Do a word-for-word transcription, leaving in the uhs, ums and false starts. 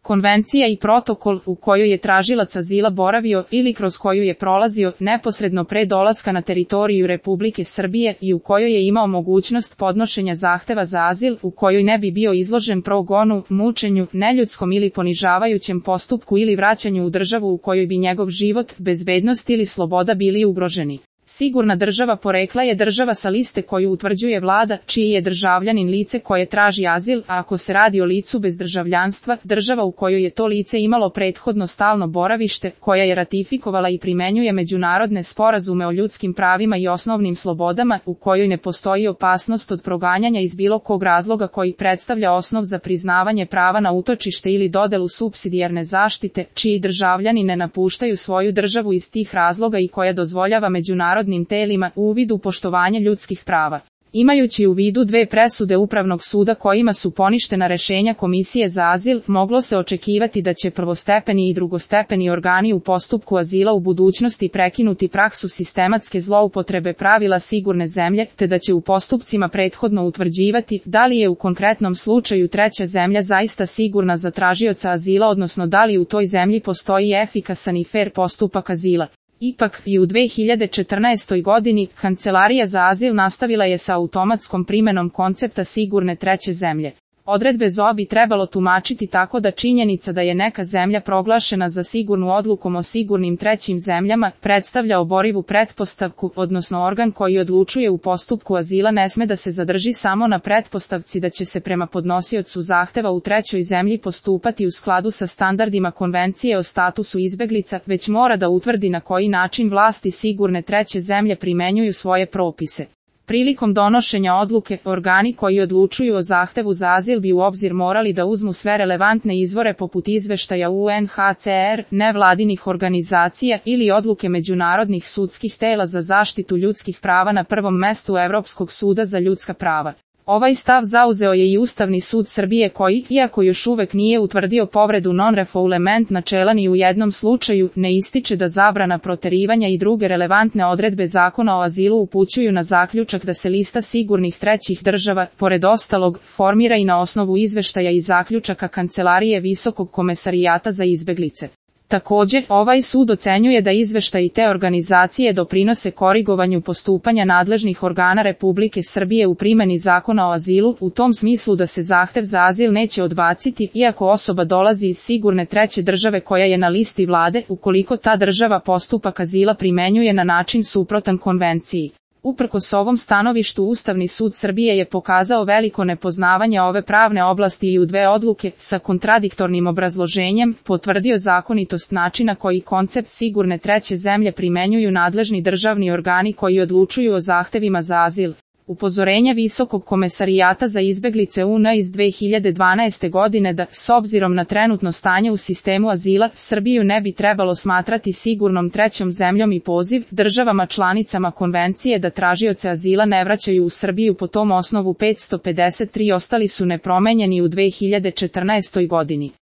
Konvencija i protokol u kojoj je tražilac azila boravio ili kroz koju je prolazio neposredno pre dolaska na teritoriju Republike Srbije i u kojoj je imao mogućnost podnošenja zahteva za azil, u kojoj ne bi bio izložen progonu, mučenju, neljudskom ili ponižavajućem postupku ili vraćanju u državu u kojoj bi njegov život, bezbednost ili sloboda bili ugroženi. Sigurna država porekla je država sa liste koju utvrđuje vlada, čiji je državljanin lice koje traži azil, a ako se radi o licu bez državljanstva, država u kojoj je to lice imalo prethodno stalno boravište, koja je ratifikovala i primenjuje međunarodne sporazume o ljudskim pravima i osnovnim slobodama, u kojoj ne postoji opasnost od proganjanja iz bilo kog razloga koji predstavlja osnov za priznavanje prava na utočište ili dodelu supsidijarne zaštite, čiji državljani ne napuštaju svoju državu iz tih razloga i koja dozvoljava međunarodnim narodnim telima uvid u poštovanje ljudskih prava. Imajući u vidu dve presude Upravnog suda kojima su poništena rešenja Komisije za azil, moglo se očekivati da će prvostepeni i drugostepeni organi u postupku azila u budućnosti prekinuti praksu sistematske zloupotrebe pravila sigurne zemlje, te da će u postupcima prethodno utvrđivati da li je u konkretnom slučaju treća zemlja zaista sigurna za tražioca azila, odnosno da li u toj zemlji postoji efikasan i fer postupak azila. Ipak, i u dve hiljade četrnaestoj godini, Kancelarija za azil nastavila je sa automatskom primenom koncepta sigurne treće zemlje. Odredbe Z O bi trebalo tumačiti tako da činjenica da je neka zemlja proglašena za sigurnu odlukom o sigurnim trećim zemljama, predstavlja oborivu pretpostavku, odnosno organ koji odlučuje u postupku azila ne sme da se zadrži samo na pretpostavci da će se prema podnosiocu zahteva u trećoj zemlji postupati u skladu sa standardima Konvencije o statusu izbeglica, već mora da utvrdi na koji način vlasti sigurne treće zemlje primenjuju svoje propise. Prilikom donošenja odluke, organi koji odlučuju o zahtevu za azil bi u obzir morali da uzmu sve relevantne izvore poput izveštaja U N H C R, nevladinih organizacija ili odluke međunarodnih sudskih tela za zaštitu ljudskih prava, na prvom mestu Evropskog suda za ljudska prava. Ovaj stav zauzeo je i Ustavni sud Srbije koji, iako još uvek nije utvrdio povredu non-refoulement načela ni u jednom slučaju, ne ističe da zabrana proterivanja i druge relevantne odredbe Zakona o azilu upućuju na zaključak da se lista sigurnih trećih država, pored ostalog, formira i na osnovu izveštaja i zaključaka Kancelarije Visokog komesarijata za izbeglice. Također, ovaj sud ocenjuje da izveštaji te organizacije doprinose korigovanju postupanja nadležnih organa Republike Srbije u primeni Zakona o azilu, u tom smislu da se zahtev za azil neće odbaciti, iako osoba dolazi iz sigurne treće države koja je na listi vlade, ukoliko ta država postupak azila primenjuje na način suprotan konvenciji. Uprkos ovom stanovištu Ustavni sud Srbije je pokazao veliko nepoznavanje ove pravne oblasti i u dve odluke, sa kontradiktornim obrazloženjem, potvrdio zakonitost načina koji koncept sigurne treće zemlje primenjuju nadležni državni organi koji odlučuju o zahtevima za azil. Upozorenja Visokog komesarijata za izbeglice U N iz dve hiljade dvanaeste godine da, s obzirom na trenutno stanje u sistemu azila, Srbiju ne bi trebalo smatrati sigurnom trećom zemljom i poziv državama članicama konvencije da tražioce azila ne vraćaju u Srbiju po tom osnovu petsto pedeset tri ostali su nepromenjeni u dve hiljade četrnaestoj godini.